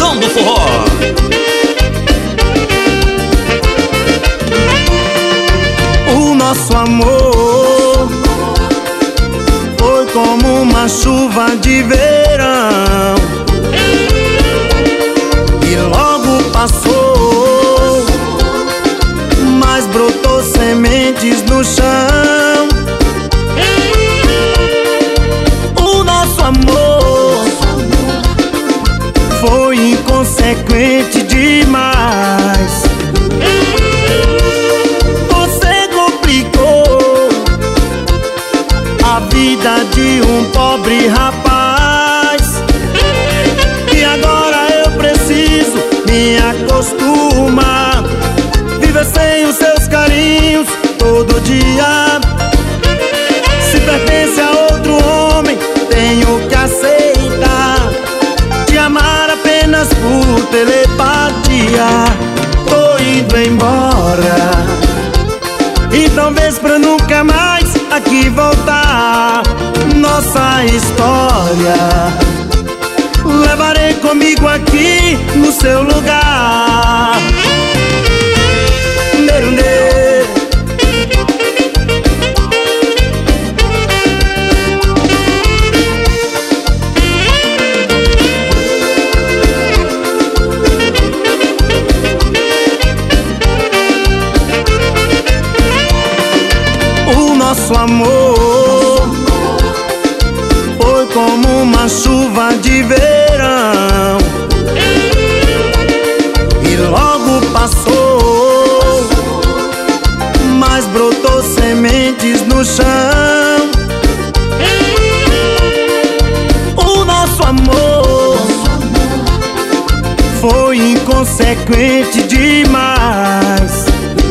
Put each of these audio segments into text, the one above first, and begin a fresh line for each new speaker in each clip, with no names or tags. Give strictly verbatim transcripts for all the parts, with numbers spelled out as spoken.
Som do Forró.
O nosso amor foi como uma chuva de verão e logo passou, mas brotou sementes no chão. O nosso amor foi inconsequente demais. Você complicou a vida de um pobre rapaz, e agora eu preciso me acostumar, viver sem os seus carinhos todo dia. Se pertence a outro homem, tenho que aceitar, te amar apenas por telepatia. Tô indo embora, e talvez pra nunca mais aqui voltar. Nossa história levarei comigo aqui no seu lugar. Nerundê. O nosso amor foi como uma chuva de verão e logo passou, mas brotou sementes no chão. O nosso amor foi inconsequente demais.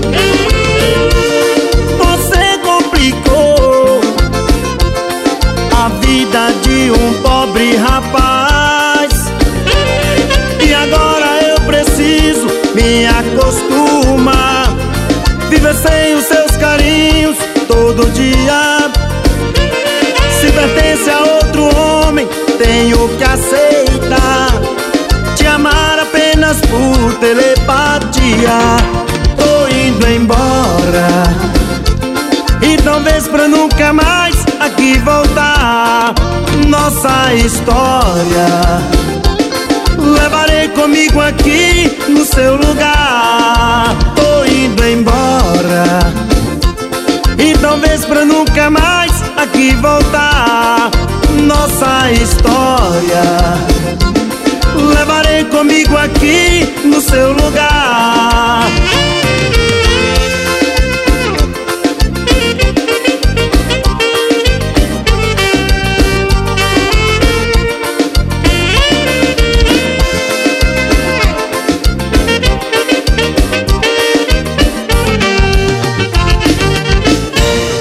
A vida de um pobre rapaz, e agora eu preciso me acostumar, viver sem os seus carinhos todo dia. Se pertence a outro homem, tenho que aceitar, te amar apenas por telepatia. Tô indo embora, e talvez pra nunca mais aqui voltar. Nossa história levarei comigo aqui no seu lugar. Tô indo embora, e talvez pra nunca mais aqui voltar. Nossa história levarei comigo aqui no seu lugar.